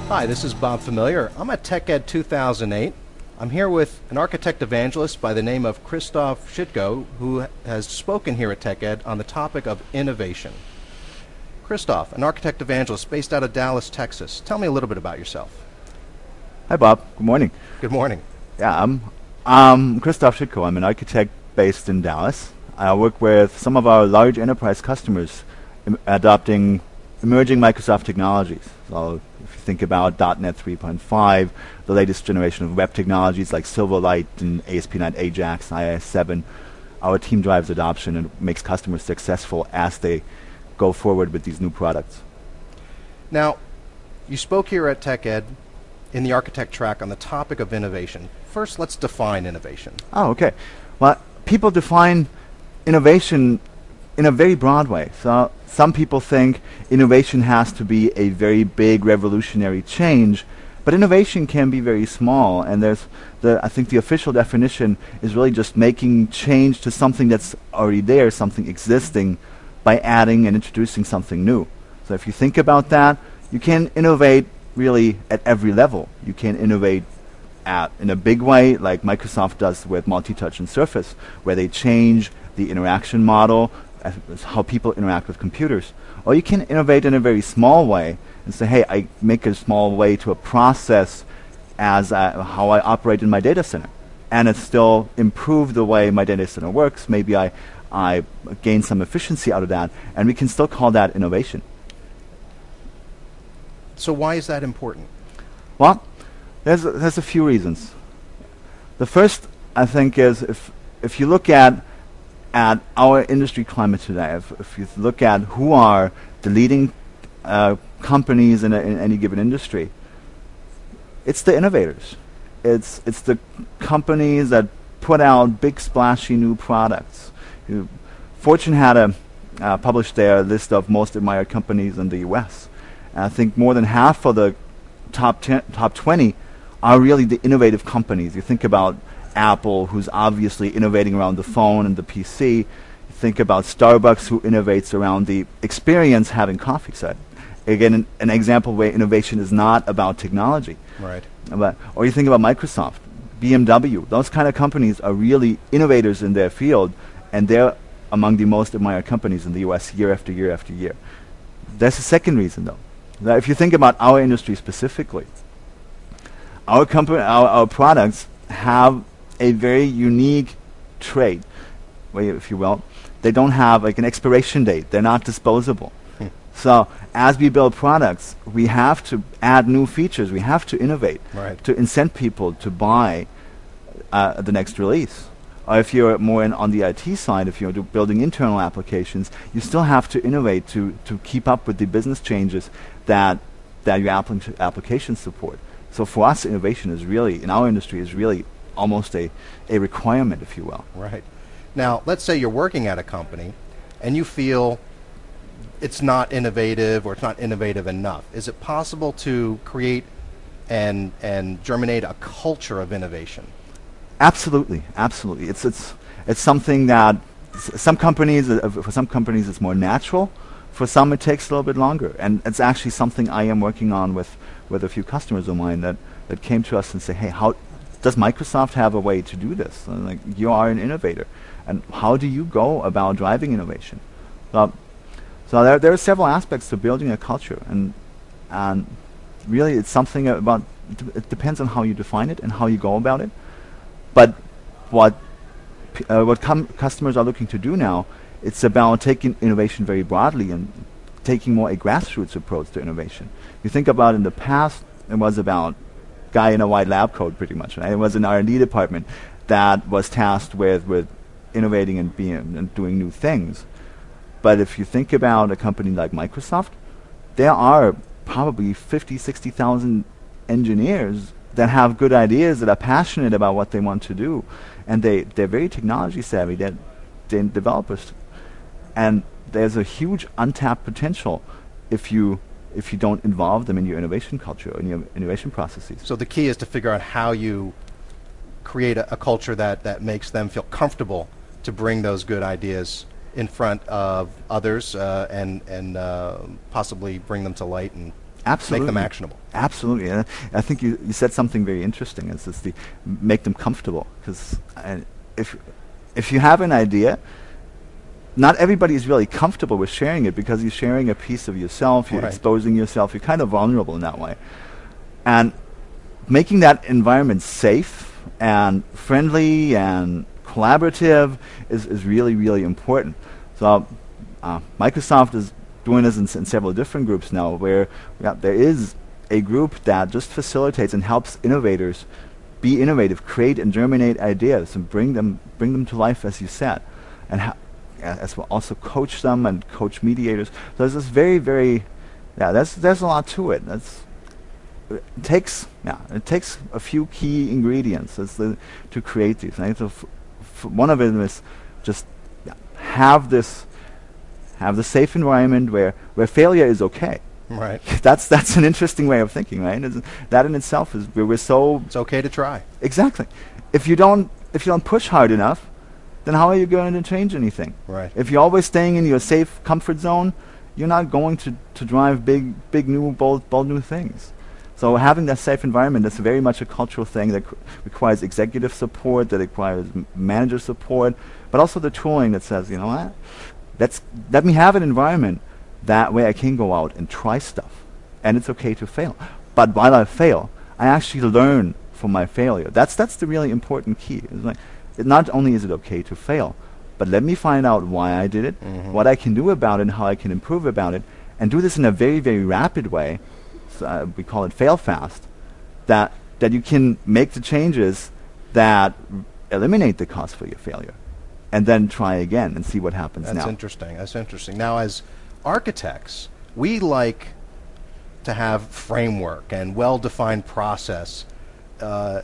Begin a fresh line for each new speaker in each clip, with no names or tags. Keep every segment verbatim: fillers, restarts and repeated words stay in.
Hi, this is Bob Familiar. I'm at TechEd two thousand eight. I'm here with an architect evangelist by the name of Christoph Schitko, who has spoken here at TechEd on the topic of innovation. Christoph, an architect evangelist based out of Dallas, Texas. Tell me a little bit about yourself.
Hi, Bob. Good morning.
Good morning.
Yeah, I'm, I'm Christoph Schitko. I'm an architect based in Dallas. I work with some of our large enterprise customers im- adopting emerging Microsoft technologies. So if you think about dot net three point five, the latest generation of web technologies like Silverlight and A S P dot NET Ajax, I I S seven, our team drives adoption and makes customers successful as they go forward with these new products.
Now, you spoke here at TechEd in the architect track on the topic of innovation. First, let's define innovation.
Oh, okay. Well, people define innovation in a very broad way. So some people think innovation has to be a very big revolutionary change, but innovation can be very small, and there's the I think the official definition is really just making change to something that's already there, something existing, by adding and introducing something new. So if you think about that, you can innovate really at every level. You can innovate at in a big way, like Microsoft does with multi-touch and Surface, where they change the interaction model, as, as how people interact with computers. Or you can innovate in a very small way and say, hey, I make a small way to a process as uh, how I operate in my data center. And it still improve the way my data center works. Maybe I, I gain some efficiency out of that, and we can still call that innovation.
So why is that important?
Well, there's a, there's a few reasons. The first, I think, is if if you look at at our industry climate today, if, if you look at who are the leading uh, companies in, a, in any given industry, it's the innovators. It's it's the companies that put out big splashy new products. You, Fortune had a uh, published their list of most admired companies in the U S. And I think more than half of the top ten, top twenty are really the innovative companies. You think about Apple, who's obviously innovating around the phone and the P C. You think about Starbucks, who innovates around the experience having coffee. So again, an, an example where innovation is not about technology.
Right.
But, or you think about Microsoft, B M W. Those kind of companies are really innovators in their field, and they're among the most admired companies in the U S year after year after year. There's a second reason, though. That if you think about our industry specifically, our company, our, our products have a very unique trait, where, if you will. They don't have like an expiration date. They're not disposable.
Hmm.
So as we build products, we have to add new features. We have to innovate
Right.
to incent people to buy uh, the next release. Or if you're more in on the I T side, if you're do building internal applications, you still have to innovate to, to keep up with the business changes that that your applic- applications support. So for us, innovation is really, in our industry, is really almost a, a requirement, if you will.
Right. Now, let's say you're working at a company and you feel it's not innovative or it's not innovative enough. Is it possible to create and and germinate a culture of innovation?
Absolutely, absolutely. It's it's it's something that s- some companies, uh, for some companies, it's more natural. For some, it takes a little bit longer, and it's actually something I am working on with, with a few customers of mine that, that came to us and say, "Hey, how does Microsoft have a way to do this? And like, you are an innovator, and how do you go about driving innovation?" Uh, so there there are several aspects to building a culture, and and really, it's something about. D- it depends on how you define it and how you go about it. But what p- uh, what com- customers are looking to do now, it's about taking innovation very broadly and taking more a grassroots approach to innovation. You think about in the past, it was about guy in a white lab coat, pretty much. Right? It was an R and D department that was tasked with with innovating and being and doing new things. But if you think about a company like Microsoft, there are probably fifty, sixty thousand engineers that have good ideas, that are passionate about what they want to do, and they, they're very technology savvy, they're, they're developers. And there's a huge untapped potential if you if you don't involve them in your innovation culture, in your innovation processes.
So the key is to figure out how you create a, a culture that, that makes them feel comfortable to bring those good ideas in front of others uh, and, and uh, possibly bring them to light and
Absolutely.
Make them actionable.
Absolutely. And I think you, you said something very interesting. It's just the m- make them comfortable. Because if if you have an idea, not everybody is really comfortable with sharing it because you're sharing a piece of yourself, you're
Right.
exposing yourself, you're kind of vulnerable in that way. And making that environment safe and friendly and collaborative is, is really, really important. So uh, Microsoft is doing this in, s- in several different groups now, where yeah, there is a group that just facilitates and helps innovators be innovative, create and germinate ideas, and bring them bring them to life, as you said, and ha- a- as well also coach them and coach mediators. So there's this very, very yeah. There's there's a lot to it. That's it takes yeah. It takes a few key ingredients as the, to create these. And I think so f- f- one of them is just yeah, have this have the safe environment where where failure is okay.
Right.
that's that's an interesting way of thinking, right? It's, that in itself is we're, we're so
It's okay to try.
exactly. If you don't if you don't push hard enough, then how are you going to change anything?
Right.
If you're always staying in your safe comfort zone, you're not going to, to drive big big new bold bold new things. So having that safe environment is very much a cultural thing that c- requires executive support, that requires m- manager support, but also the tooling that says, you know what, let's let me have an environment that way I can go out and try stuff, and it's okay to fail. But while I fail, I actually learn from my failure. That's that's the really important key. It's like, it not only is it okay to fail, but let me find out why I did it,
Mhm.
what I can do about it, and how I can improve about it, and do this in a very, very rapid way. So, uh, we call it fail fast. That that you can make the changes that r- eliminate the cause for your failure, and then try again and see what happens
That's
now.
interesting. That's interesting. Now, as architects, we like to have framework and well-defined process. Uh,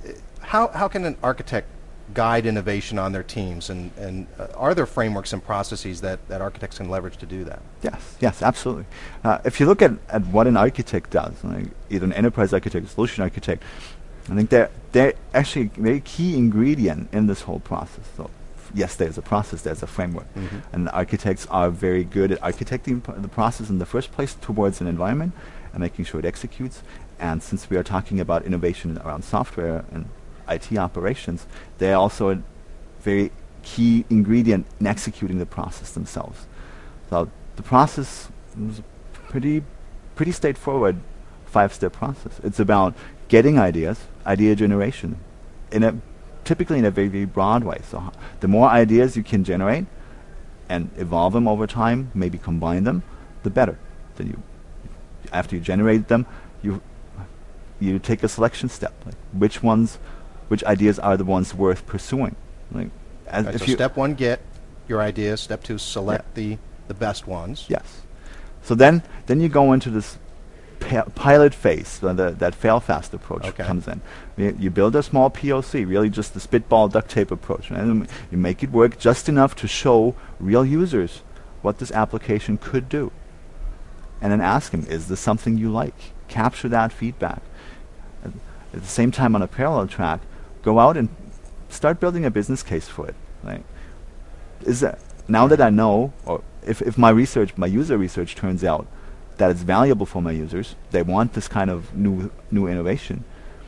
how how can an architect guide innovation on their teams, and and uh, are there frameworks and processes that, that architects can leverage to do that?
Yes, yes, absolutely. Uh, if you look at, at what an architect does, like either an enterprise architect or solution architect, I think they're, they're actually a very key ingredient in this whole process. So, f- yes, there's a process, there's a framework.
Mhm.
And architects are very good at architecting p- the process in the first place towards an environment and making sure it executes. And since we are talking about innovation around software and I T operations, they're also a very key ingredient in executing the process themselves. So the process is pretty, pretty straightforward five-step process. It's about getting ideas, idea generation, in a typically in a very, very broad way. So h- the more ideas you can generate and evolve them over time, maybe combine them, the better. Then you, after you generate them, you you take a selection step. Like which ones, which ideas are the ones worth pursuing? Like, as
Right,
if
so
you
step one, get your ideas. Step two, select the, the best ones.
Yes. So then, then you go into this pa- pilot phase, where the, that fail-fast approach
Okay.
comes in. You, you build a small P O C, really just the spitball duct tape approach, and you make it work just enough to show real users what this application could do. And then ask them, is this something you like? Capture that feedback. At, at the same time, on a parallel track, go out and start building a business case for it. Like, is that now that I know, or if, if my research, my user research turns out that it's valuable for my users, they want this kind of new new innovation,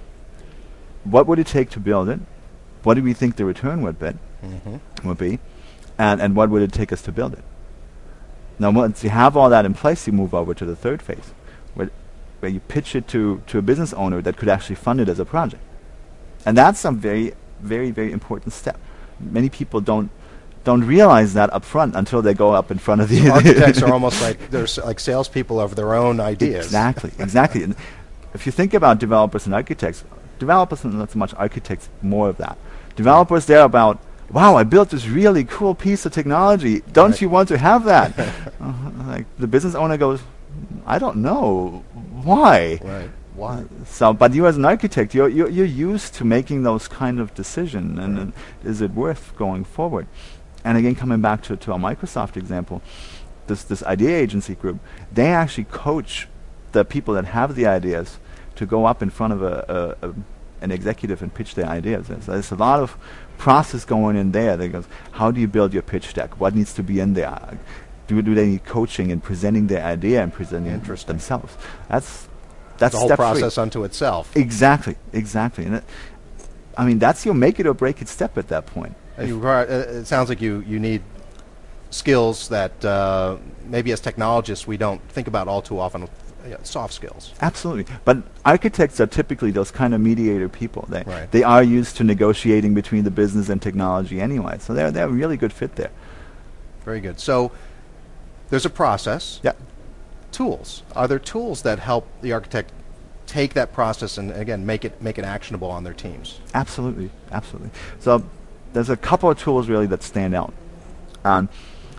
what would it take to build it? What do we think the return would be?
Mm-hmm.
Would be, and and what would it take us to build it? Now, once you have all that in place, you move over to the third phase, where where you pitch it to to a business owner that could actually fund it as a project, and that's a very very very important step. Many people don't don't realize that up front until they go up in front of the
So architects are almost like they're s- like salespeople of their own ideas.
Exactly, exactly. And if you think about developers and architects, developers and not so much architects, more of that. Developers, they're about, wow, I built this really cool piece of technology. Don't
Right.
you want to have that? uh, like the business owner goes, I don't know why.
Right. Why?
So, but you as an architect, you're you're, you're used to making those kind of decisions, and
Right.
uh, is it worth going forward? And again, coming back to, to our Microsoft example, this this idea agency group, they actually coach the people that have the ideas to go up in front of a, a, a an executive and pitch their ideas. There's, there's a lot of process going in there. That goes, how do you build your pitch deck? What needs to be in there? Do, do they need coaching in presenting their idea and presenting
Interesting.
themselves? That's that's
the whole
step
process
three.
unto itself.
Exactly, exactly. And it, I mean, that's your make it or break it step at that point.
And you require, uh, it sounds like you, you need skills that uh, maybe as technologists we don't think about all too often, uh, soft skills.
Absolutely. But architects are typically those kind of mediator people. They
Right.
they are used to negotiating between the business and technology anyway. So they're, they're a really good fit there.
Very good. So there's a process.
Yeah.
Tools. Are there tools that help the architect take that process and, again, make it make it actionable on their teams?
Absolutely. Absolutely. So there's a couple of tools really that stand out. Um,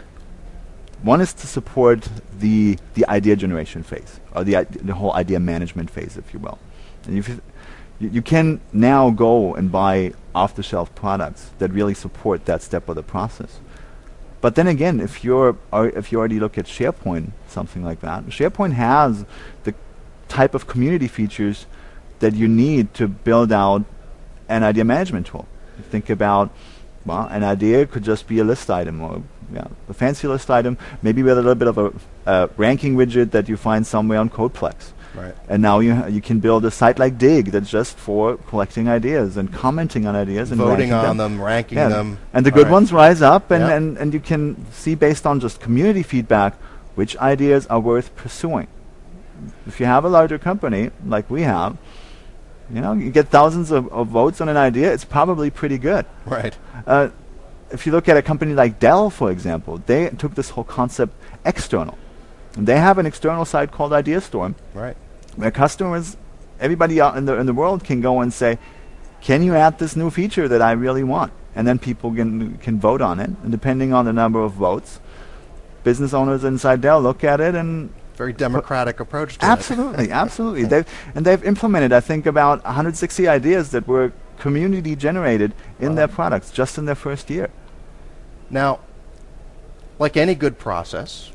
one is to support the the idea generation phase, or the, I- the whole idea management phase, if you will. And if you, you, you can now go and buy off-the-shelf products that really support that step of the process. But then again, if you're ar- if you already look at SharePoint, something like that, SharePoint has the type of community features that you need to build out an idea management tool. You think about, well, an idea could just be a list item, or yeah, a fancy list item, maybe with a little bit of a uh, ranking widget that you find somewhere on Codeplex.
Right.
And now you ha- you can build a site like Dig that's just for collecting ideas and commenting on ideas and
Voting
ranking
on
them.
them, ranking
Yeah.
them.
And the
All
good
right.
ones rise up, and,
Yeah.
and, and you can see based on just community feedback which ideas are worth pursuing. If you have a larger company, like we have, you know, you get thousands of, of votes on an idea, it's probably pretty good.
Right.
Uh, if you look at a company like Dell, for example, they took this whole concept external. And they have an external site called IdeaStorm,
Right.
where customers, everybody out in the in the world can go and say, can you add this new feature that I really want? And then people can can vote on it. And depending on the number of votes, business owners inside Dell look at it and
Very democratic approach to it.
absolutely, absolutely. They've, and they've implemented, I think, about one hundred sixty ideas that were community generated in
Wow.
their products just in their first year.
Now, like any good process,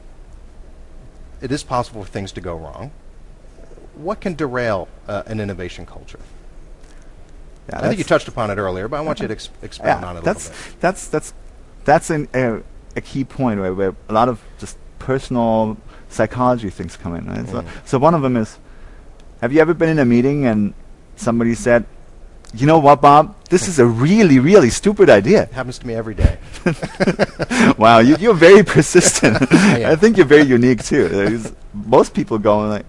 it is possible for things to go wrong. What can derail uh, an innovation culture?
Yeah,
I think you
that's-
touched upon it earlier, but I want you to ex- expound on it a
that's
little bit.
that's that's that's an, a, a key point where, where a lot of just personal psychology things come in. Right? So,
Mm.
so one of them is, have you ever been in a meeting and somebody said, you know what, Bob, this is a really, really stupid idea.
It happens to me every day.
Wow, you, you're very persistent.
I am.
I think you're very unique too. There's most people go like,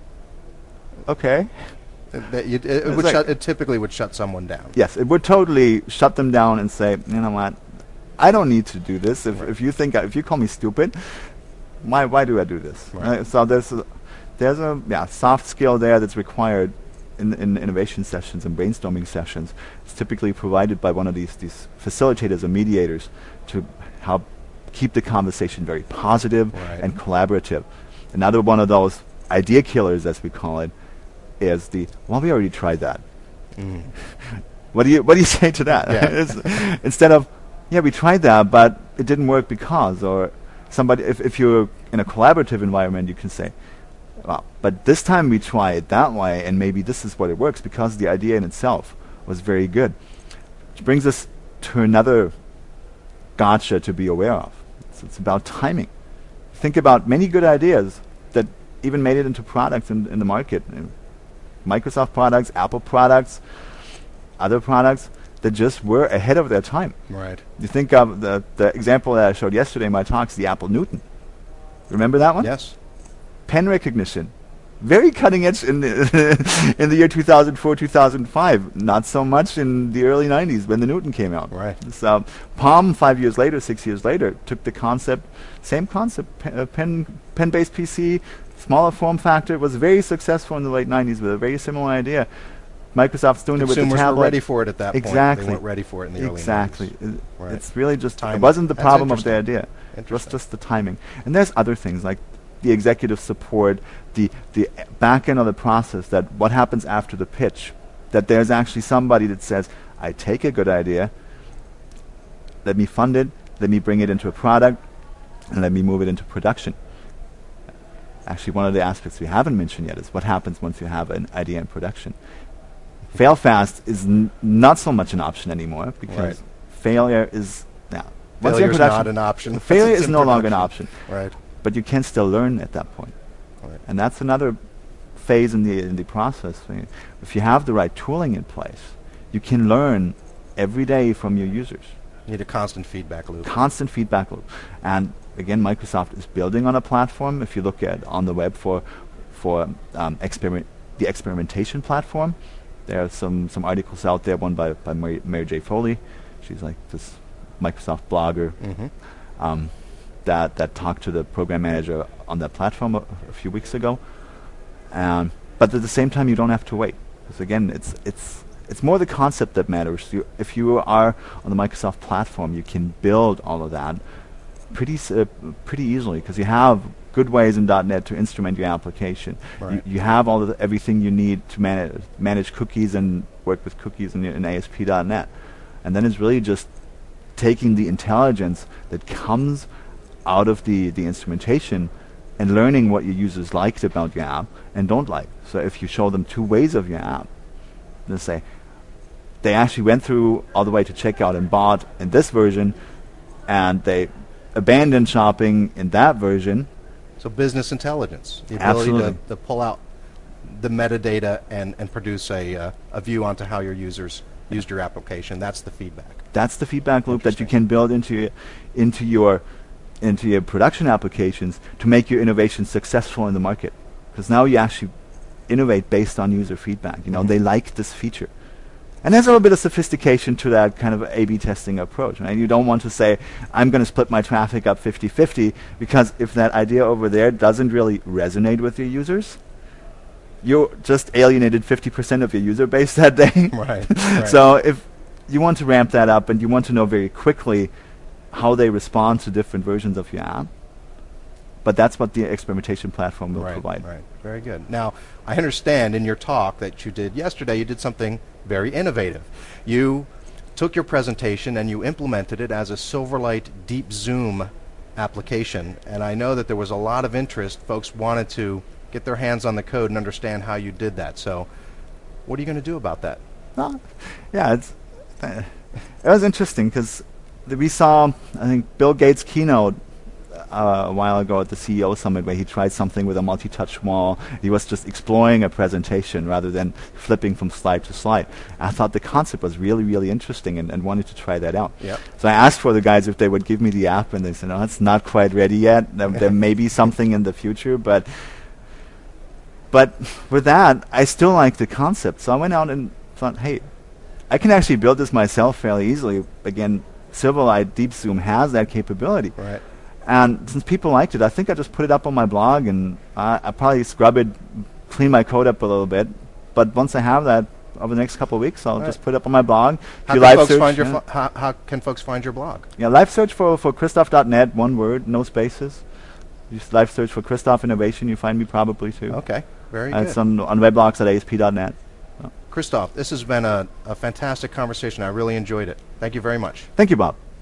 okay.
It, that you- it- it
It's
would
like-
shut, it typically would shut someone down.
Yes, it would totally shut them down and say, you know what, I don't need to do this. If
Right.
if you think I, if you call me stupid, why why do I do this?
Right.
Uh, so there's a, there's a yeah soft skill there that's required in in innovation sessions and brainstorming sessions. It's typically provided by one of these these facilitators or mediators to help keep the conversation very positive
Right.
and collaborative. Another one of those idea killers, as we call it, is the well, we already tried that.
Mm.
What do you what do you say to that?
Yeah.
It's- Instead of, yeah, we tried that, but it didn't work because, or somebody, if if you're in a collaborative environment, you can say, well, but this time we try it that way, and maybe this is what it works because the idea in itself was very good. Which brings us to another gotcha to be aware of. It's, it's about timing. Think about many good ideas that even made it into products in, in the market. Uh, Microsoft products, Apple products, other products that just were ahead of their time.
Right.
You think of the, the example that I showed yesterday in my talks, the Apple Newton. Remember that one?
Yes.
Pen recognition. Very cutting edge in the, in the year two thousand four, two thousand five. Not so much in the early nineties when the Newton came out.
Right.
So Palm, five years later, six years later, took the concept, same concept, pe- uh, pen, pen-based P C, smaller form factor, was very successful in the late nineties with a very similar idea. Microsoft's doing it with the
Consumers
tablet.
were ready for it at that point.
Exactly.
They weren't ready for it in the
Exactly.
early nineties.
It-
Right.
It's really just,
Timing.
it wasn't the
That's
problem of the
interesting.
idea. It was
Interesting.
just the timing. And there's other things like the executive support, the, the back end of the process, that what happens after the pitch, that there's actually somebody that says, I take a good idea, let me fund it, let me bring it into a product, and let me move it into production. Actually, one of the aspects we haven't mentioned yet is what happens once you have an idea in production. Fail fast is n- not so much an option anymore because
Right.
failure is, yeah, Once you're in
Failure is
production,
not an option.
failure
It's
is
in
no longer an
production.
option.
Right.
But you can still learn at that point.
Right.
And that's another phase in the in the process. I mean, if you have the right tooling in place, you can learn every day from your users.
You need a constant feedback loop.
Constant feedback loop. And again, Microsoft is building on a platform. If you look at on the web for for um, experiment the experimentation platform, there are some some articles out there. One by by Mary, Mary J. Foley. She's like this Microsoft blogger.
Mm-hmm.
Um, that that talked to the program manager on that platform a, a few weeks ago. Um, but at the same time, you don't have to wait, because again, it's it's it's more the concept that matters. You, if you are on the Microsoft platform, you can build all of that pretty s- uh, pretty easily, because you have good ways in dot net to instrument your application.
Right.
You, you have all of the, everything you need to manage manage cookies and work with cookies in, in A S P dot net, and then it's really just taking the intelligence that comes out of the, the instrumentation and learning what your users liked about your app and don't like. So if you show them two ways of your app, they'll say, they actually went through all the way to checkout and bought in this version, and they abandoned shopping in that version.
So business intelligence, the ability
Absolutely.
to, to pull out the metadata and, and produce a, uh, a view onto how your users used your application. That's the feedback.
That's the feedback loop that you can build into your, into your into your production applications to make your innovation successful in the market. Because now you actually innovate based on user feedback. You know,
Mm-hmm.
they like this feature. And there's a little bit of sophistication to that kind of A B testing approach. Right? You don't want to say, I'm going to split my traffic up fifty fifty, because if that idea over there doesn't really resonate with your users, you just alienated fifty percent of your user base that day.
Right. right.
So if you want to ramp that up and you want to know very quickly how they respond to different versions of your app, but that's what the experimentation platform will
right,
provide.
Right. Very good. Now, I understand in your talk that you did yesterday, you did something very innovative. You took your presentation and you implemented it as a Silverlight Deep Zoom application, and I know that there was a lot of interest. Folks wanted to get their hands on the code and understand how you did that. So what are you going to do about that?
Well, yeah, it's uh, it was interesting because we saw, I think, Bill Gates' keynote uh, a while ago at the C E O Summit, where he tried something with a multi-touch wall. He was just exploring a presentation rather than flipping from slide to slide. I thought the concept was really, really interesting, and, and wanted to try that out.
Yep.
So I asked for the guys if they would give me the app, and they said, no, it's not quite ready yet. There, there may be something in the future, but but with that, I still like the concept. So I went out and thought, hey, I can actually build this myself fairly easily. Again, Silverlight Deep Zoom has that capability.
Right.
And since people liked it, I think I just put it up on my blog, and uh, I probably scrub it, clean my code up a little bit. But once I have that over the next couple of weeks, I'll
Right.
just put it up on my blog. If
How
you
can
live
folks
search,
find your
yeah.
fo- how, how can folks find your blog?
Yeah, live search for, for Christoph dot net, one word, no spaces. Just live search for Christoph Innovation, you find me probably too.
Okay. Very
Uh,
good.
It's on, on weblogs at A S P dot net.
Christoph, this has been a, a fantastic conversation. I really enjoyed it. Thank you very much.
Thank you, Bob.